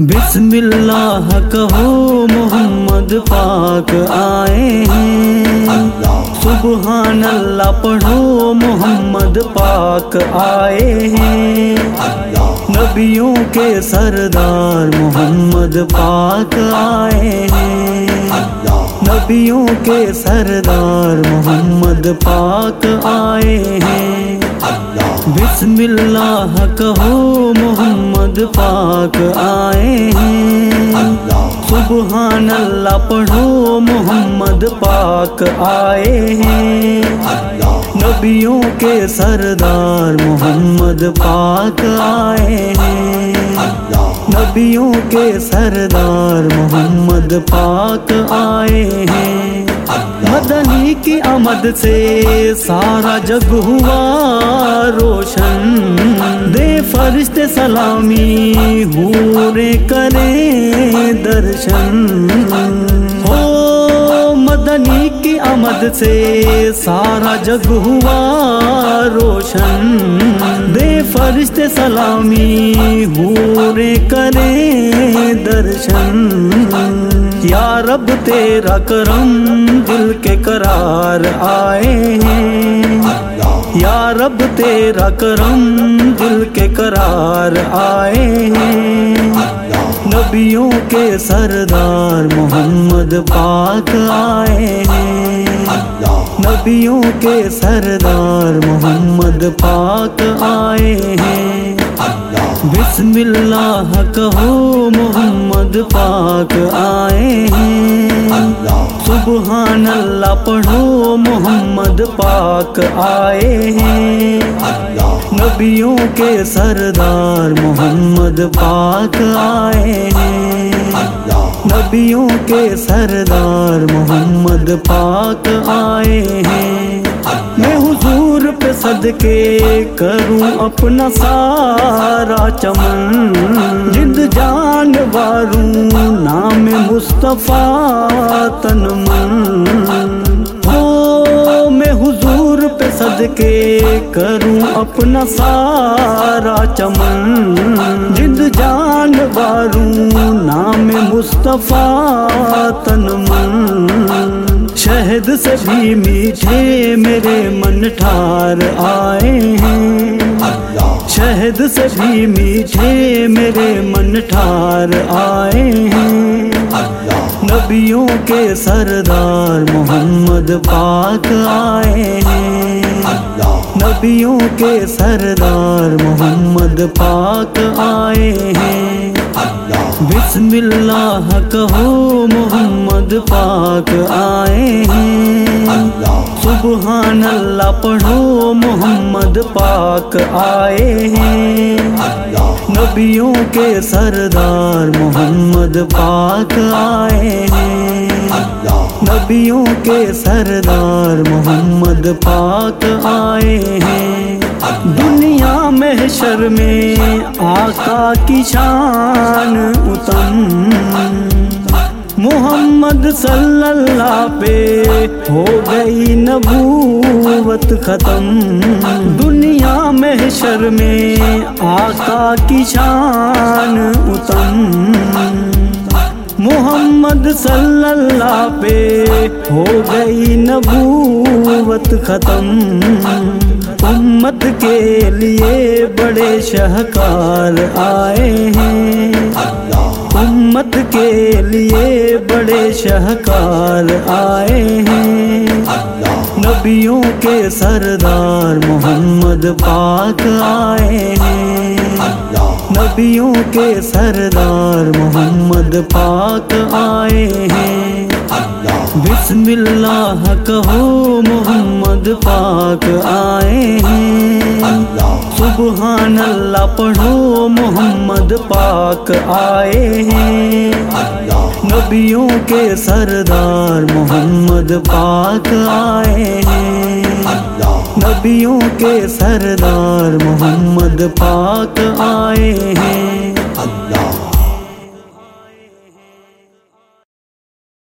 بسم اللہ کہو محمد پاک آئے ہیں، سبحان اللہ پڑھو محمد پاک آئے ہیں، نبیوں کے سردار محمد پاک آئے ہیں، نبیوں کے سردار محمد پاک آئے ہیں، بسم اللہ کہو محمد پاک آئے ہیں، سبحان اللہ پڑھو محمد پاک آئے ہیں، نبیوں کے سردار محمد پاک آئے ہیں، نبیوں کے سردار محمد پاک آئے ہیں، مدنی کی آمد سے سارا جگ ہوا روشن، دے فرشتے سلامی حوریں کریں درشن، ہو مدنی کی آمد سے سارا جگ ہوا روشن، دے فرشتے سلامی حوریں کریں درشن، یا رب تیرا کرم دل کے قرار آئے ہیں، یا رب تیرا کرم دل کے قرار آئے ہیں، نبیوں کے سردار محمد پاک آئے ہیں، نبیوں کے سردار محمد پاک آئے ہیں، بسم اللہ کہو محمد پاک آئے ہیں، سبحان اللہ پڑھو محمد پاک آئے ہیں، نبیوں کے سردار محمد پاک آئے ہیں، نبیوں کے سردار محمد پاک آئے ہیں، میں حضور پہ صدقے کروں اپنا سارا چمن، جد جان واروں نام مصطفیٰ تن من، ہو میں حضور پہ صدقے کروں اپنا سارا چمن، جد جان واروں نام مصطفیٰ تن من، شہد سے بھی میٹھے میرے من ٹھار آئے ہیں، شہد سے بھی میٹھے میرے من ٹھار آئے ہیں، نبیوں کے سردار محمد پاک آئے ہیں، نبیوں کے سردار محمد پاک آئے ہیں، بسم اللہ کہو محمد پاک آئے ہیں، سبحان اللہ پڑھو محمد پاک آئے ہیں، نبیوں کے سردار محمد پاک آئے ہیں، نبیوں کے سردار محمد پاک آئے ہیں، دنیا محشر میں آقا کی شان اتم، محمد صلی اللہ پہ ہو گئی نبوت ختم، دنیا محشر میں آقا کی شان اتم، محمد صلی اللہ پہ ہو گئی نبوت ختم، امت کے لیے بڑے شاہکار آئے ہیں، امت کے لیے بڑے شاہکار آئے ہیں، نبیوں کے سردار محمد پاک آئے ہیں، نبیوں کے سردار محمد پاک آئے ہیں، بسم اللہ کہو محمد پاک آئے ہیں، سبحان اللہ پڑھو محمد پاک آئے ہیں، نبیوں کے سردار محمد پاک آئے ہیں، نبیوں کے سردار محمد پاک آئے ہیں،